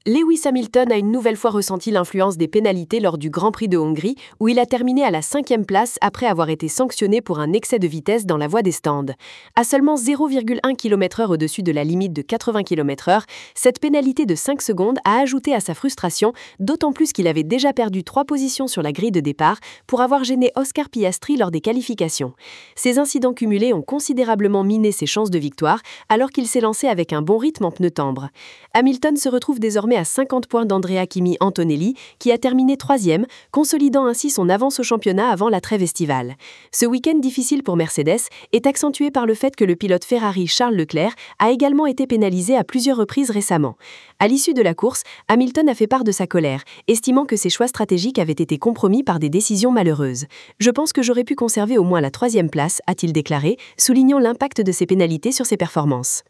Lewis Hamilton a une nouvelle fois ressenti l'influence des pénalités lors du Grand Prix de Hongrie, où il a terminé à la 5e place après avoir été sanctionné pour un excès de vitesse dans la voie des stands. À seulement 0,1 km/h au-dessus de la limite de 80 km/h, cette pénalité de 5 secondes a ajouté à sa frustration, d'autant plus qu'il avait déjà perdu 3 positions sur la grille de départ pour avoir gêné Oscar Piastri lors des qualifications. Ces incidents cumulés ont considérablement miné ses chances de victoire, alors qu'il s'est lancé avec un bon rythme en pneus tendres. Hamilton se retrouve désormais à 50 points d'Andrea Kimi Antonelli, qui a terminé 3e, consolidant ainsi son avance au championnat avant la trêve estivale. Ce week-end difficile pour Mercedes est accentué par le fait que le pilote Ferrari Charles Leclerc a également été pénalisé à plusieurs reprises récemment. À l'issue de la course, Hamilton a fait part de sa colère, estimant que ses choix stratégiques avaient été compromis par des décisions malheureuses. « Je pense que j'aurais pu conserver au moins la 3e place », a-t-il déclaré, soulignant l'impact de ces pénalités sur ses performances.